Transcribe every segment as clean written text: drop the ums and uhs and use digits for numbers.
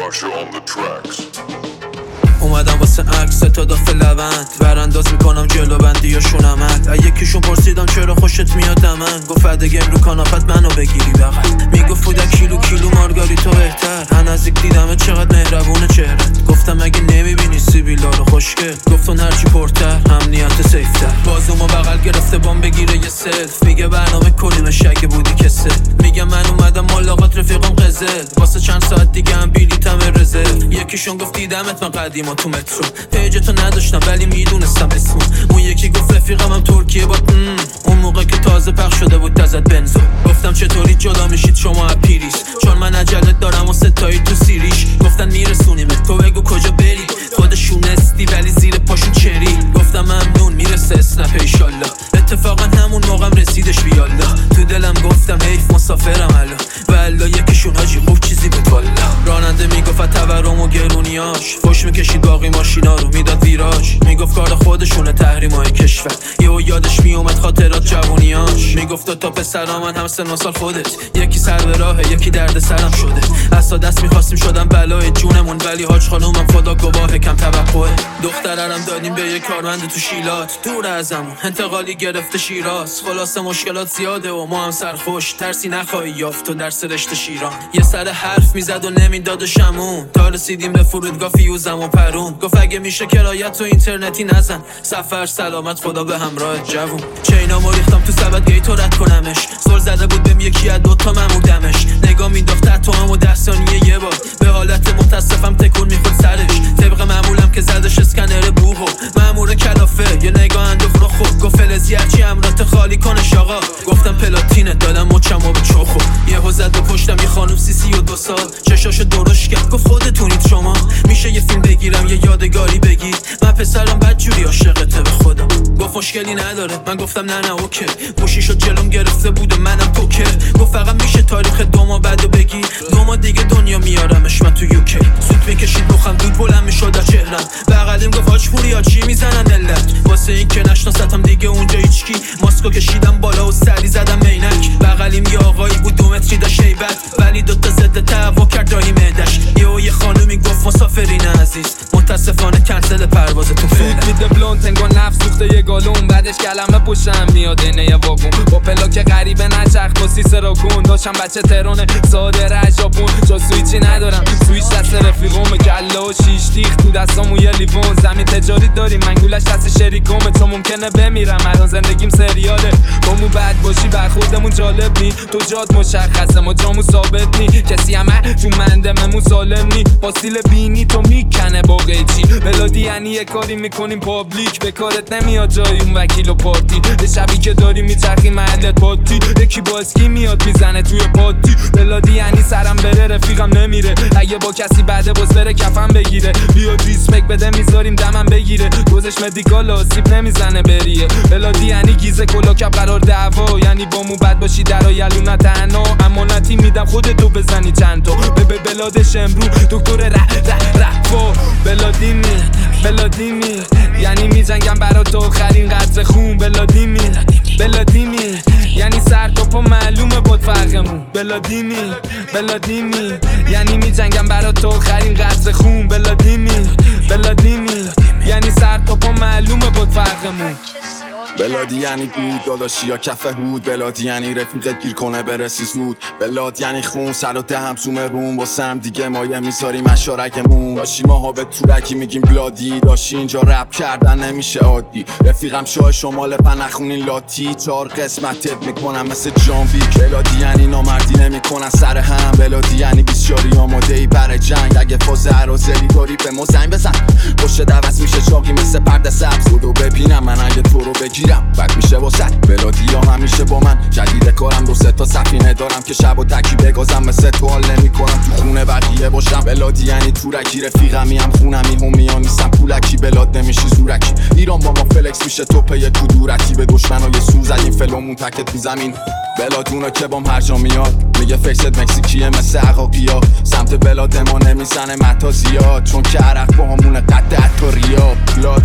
Sasha on the tracks. اومدم واسه عکس تا داخل لبند برانداز میکنم جلو بندی و شونمت یکیشون پرسیدم چرا خوشت میاد من گفت فدگم رو کاناپت منو بگیری بغل میگفت بوده کیلو مارگاریتا بهتر هن نزدیک دیدمه چقدر مهربونه چهرت گفتم اگه نمیبینی سیبیلا رو خوشگل گفتون هرچی پرتر امنیت سیفتر بازومو بغل گرفته بام بگیره یه سلف میگه برنامه کنیمش اگه بودی کسه میگه من اومدم ملاقات رفیقم قزل واسه چند ساعت دیگه هم بلیطم رزرو یکیشون گفت دیدمت من قدیما تو مترو پیجتو نداشتم ولی میدونستم اسمو اون یکی گفت رفیقم هم ترکیه با اون موقع که تازه پخش شده بود تازت بنزو گفتم چطوری جدا میشید شما از پیریس چون من عجله دارم و ستایی تو سیریش گفتن میرسونیمت تو بگو کجا بری خودشون استی ولی زیر پاشون چری گفتم ممنون میرسه اسنپ ایشالله اتفاقا همون موقعم رسیدش بیالله تو دلم گفتم حیف مسافرم الان والا یکیشون حاجی خوب چیزی بود والا راننده میگفت تورم و گرونیاش فوش میکشید باقی ماشینا رو میداد ویراج میگفت کار خودشونه تحریمای کشور یهو یادش میومد خاطرات جوونیاش میگفت تا پسرا من هم سن و سال خودت یکی سر به راهه یکی درد سرم شده اصلا دست میخواستیم شدم بلای جونمون ولی حاج خانومم خدا گواهه کم توقعه دخترم دادیم به یک کارمند تو شیلات دور ازمون انتقالی گرفته شیراز خلاصه مشکلات زیاده و ما هم سرخوش ترسی نخواهی یافت و در سرشت شیران یه سر حرف میزد و نمیداد و شمون تا رسیدیم به فرودگاه فیوزم و پرون گفت اگه میشه کرایت و اینترنتی نزن سفر سلامت خدا به همراه جوون چینامو ریختم تو سبد گیت و رد کنمش زل زده بود بهم یکی از دوتا ممودمش نگاه مینداخت تو هم و 10 ثانیه یه بار به حالت متاسفم تکون میخورد سرش طبق معمولم که زدش اسکنر بوهو مامور کلافه یه نگاه انداخت رو خود گفت فلزی هرچی امرات خالی کنش آقا گفتم پلاتینت دادم مچمو به چخو یهو زد به پشتم یه خانوم 32 سال چشاشو درشت کرد گفت خودتونید شما میشه یه فیلم بگیرم یه یادگاری بگید من پسرم بدجوری عاشقته به خدا گفت مشکلی نداره من گفتم نه اوکی گوشی شد جلوم گرفته بود منم پوکر گفت فقط میشه تاریخ 2 ماه بعدو بگی 2 ماه دیگه دنیا میارمش من تو یوکی سوت میکشید بخم دود بلند میشد از چهرم بغلیم گفت حاج پوریا چی میزنن علت واسه این که نشناستم دیگه اونجا هیچکی ماسکو کشیدم بالا و سری زدم عینک بغلیم یه آقایی بود 2 متری داشت هیبت ولی دوتا ضد تعوا کرد راهی معدش یه خانومی گفت مسافرین عزیز متاسفانه کنسل پروازتون فعلا میده بلوند تنگا نفس سوخته یه گالون بعدش کلمه پشتم میاد اینه یه واگون با پلاک غریبه نچرخ با سیسه را کن داشتم بچه ترونه ساده رجابون جا سویچی ندارم سویچ دست رفیقومه کله و شیش تیخ تو دستامو یه لیوون زمین تجاری داریم منگولش دست شریکومه تو ممکنه بمیرم الان زندگیم سریاله بامو بد باشی بر خودمون جالب نی تو جاد مشخصه ما جامو ثابت نی کسی همه تو مندممون سالم نی با سیل بینی تو میکنه با قیچی بلادی یعنی یه کاری میکنیم پابلیک به کارت نمیاد جای اون وکیل و پارتی به شبی که داری میچرخی محلت پاتی یکی با اسکی میاد میزنه توی پاتی بلادی یعنی سرم بره رفیقم نمیره اگه با کسی بعده باز بره کفن بگیره بیا ریسپک بده میذاریم دمم بگیره گذش مدیکال آسیب نمیزنه بریه بلادی یعنی گیزه کلاکب قرار دعوا یعنی با مو بد باشی در یلونا تنها امانتی میدم خودتو بزنی چند تا به بلادش امرو دکتر رفا بلادیمی یعنی میجنگم برا تو آخرین قطره خون بلادیمی یعنی سر تا پا معلومه بود فرقمون بلادیمی یعنی میجنگم برا تو آخرین قطره خون بلادیمی یعنی سر تا پا معلومه بود فرقمون بلادی یعنی دود داداشی یا کف هود بلادی یعنی رفیقت گیر کنه برسی زود بلاد یعنی خون سر و دهم سومه روم واسم دیگه مایه میذاریم اشارکمون داشی ماها به تورکی میگیم بلادی داشی اینجا رپ کردن نمیشه عادی رفیقم شاه شمال پنخونین لاتی 4 قسمتت میکنم مثل جان ویک بلادی یعنی نامردی نمیکنن سر هم بلادی یعنی بیسیاری آماده ای برای جنگ اگه فاز عرازلی داری به ما زنگ بزن پشت دوست میشه چاقی مثل پرده سبز بودو ببینم من اگه تو رو بگیرم بد میشه واسط بلادی ها همیشه با من جدید کارم 2 تا سفینه دارم که شب و تکی بگازم مثل تو حال نمی کنم تو خونه بقیه باشم بلادی یعنی تورکی رفیقمی هم خونمی همیان نیستم پولکی بلاد نمیشی زورکی ایران با ما فلکس میشه توپه یه کدورتی به دشمنای سو زدیم فلومون تکت تو زمین بلادونا که بام هر جا میاد میگه فیست مکزیکیه مثل عقاقیا سمت بلاد ما نمیزنه متا زیاد چون که عرق با همونه قد اتاریا بلاد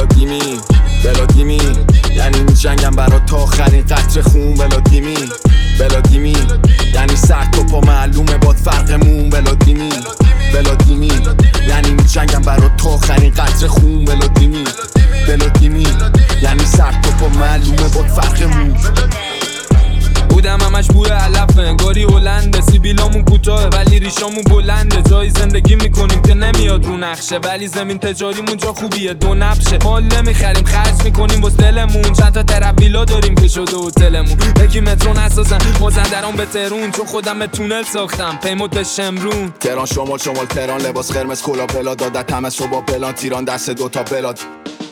بلادیمی یعنی میجنگم برا تا آخرین قطره خون بلادیمی یعنی سر تو پا معلومه باد فرقمون بلادیمی کوچیکه ولی ریشامون بلنده، جایی زندگی میکنیم که نمیاد رو نقشه، ولی زمین تجاریمون جا خوبیه دو نبشه. مال نمیخریم خرج میکنیم واسه دلمون، چند تا ترابیلا داریم که شده هتلمون. یکی مترو نسازن مازندران به تهرون، چون خودم به تونل ساختم پیمود به شمرون. تهران شمال تهران لباس قرمز کلا بلا دادت همه صبح پلان تیران دست دوتا بلاد